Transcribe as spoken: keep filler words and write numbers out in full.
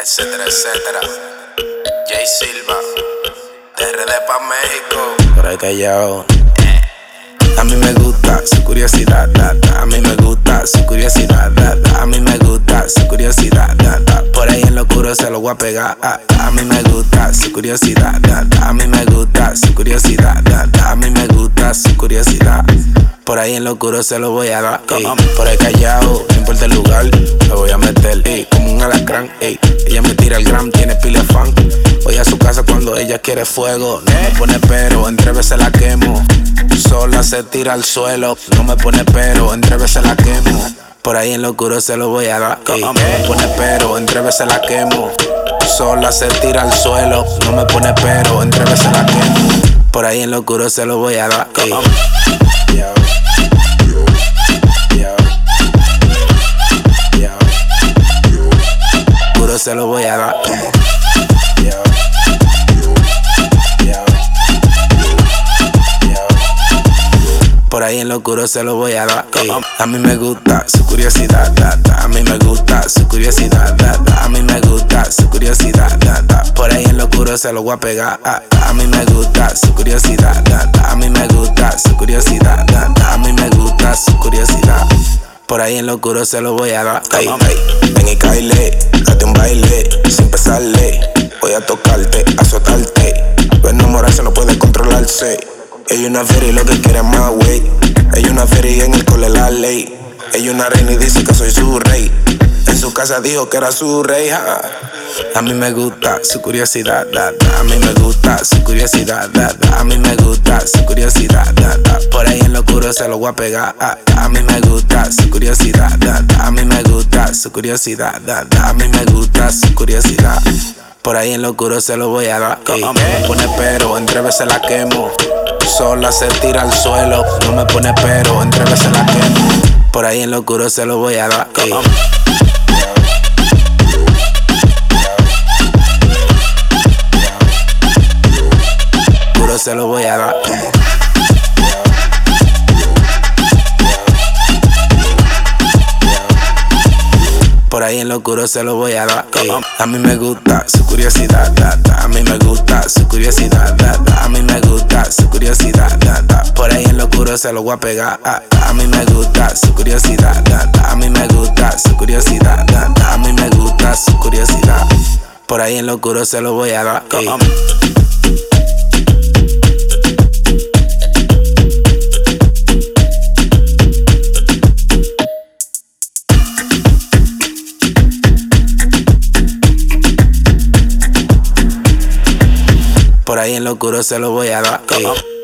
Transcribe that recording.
etcétera, etcétera. Jay Silva, de R D pa' México. Por ahí callao. A mí me gusta su curiosidad, da, da. A mí me gusta su curiosidad, da, da. A mí me gusta su curiosidad, da, da. Por ahí en lo oscuro se lo voy a pegar. A, a mí me gusta su curiosidad, da, da. A mí me gusta su curiosidad, da, da. A mí me gusta su curiosidad. Por ahí en lo oscuro se lo voy a dar, ey. Por ahí callao, no importa el lugar, me voy a meter, ey, como un alacrán, ey. Ella me tira el gram, tiene pila de fan. Voy a su casa cuando ella quiere fuego. No me pone pero, entre veces la quemo. Sola se tira al suelo, no me pone pero, entre veces la quemo. Por ahí en lo oscuro se lo voy a dar, ey. No me pone pero, entre veces la quemo. Sola se tira al suelo, no me pone pero, entre veces la quemo. Por ahí en lo oscuro se lo voy a dar, ey. Se lo voy a dar. Por ahí en lo oscuro se lo voy a dar, ey. A mí me gusta su curiosidad, da, da. A mí me gusta su curiosidad, da, da. A mí me gusta su curiosidad, da, da. Por ahí en lo oscuro se lo voy a pegar. A, a mí me gusta su curiosidad, da, da. A mí me gusta su curiosidad, da, da. A mí me gusta su curiosidad. Por ahí en lo oscuro se lo voy a dar, ey, ey. Ven y caile, date un baile, sin pesarle. Voy a tocarte, azotarte. Lo enamorarse no puede controlarse. Ella una feria y lo que quiere es más, wey. Ella una feria y en el cole la ley. Ella una reina y dice que soy su rey. En su casa dijo que era su rey, ja. A mí me gusta su curiosidad, da, da. A mí me gusta su curiosidad, da, da. A mí me gusta su curiosidad, da, da. Por ahí en lo oscuro se lo voy a pegar. A, a mí me gusta su curiosidad, da, da. A mí me gusta su curiosidad, da, da. A mí me gusta su curiosidad. Por ahí en lo oscuro se lo voy a dar, ey. No me pone pero, entre veces la quemo. Sola se tira al suelo, no me pone pero, entre veces la quemo. Por ahí en lo oscuro se lo voy a dar, ey. Se lo voy a dar. Por ahí en lo oscuro se lo voy a dar, ey. A mí me gusta su curiosidad, da, da. A mí me gusta su curiosidad, da, da. A mí me gusta su curiosidad, da, da. Por ahí en lo oscuro se lo voy a pegar. A, a mí me gusta su curiosidad, da, da. A mí me gusta su curiosidad, da, da. A mí me gusta su curiosidad. Por ahí en lo oscuro se lo voy a dar, ey. Por ahí en lo oscuro se lo voy a dar, ey.